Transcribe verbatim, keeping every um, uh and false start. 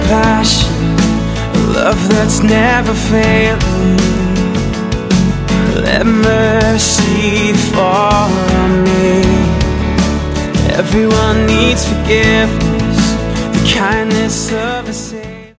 compassion, a love that's never failing. Let mercy fall on me. Everyone needs forgiveness, the kindness of a Savior.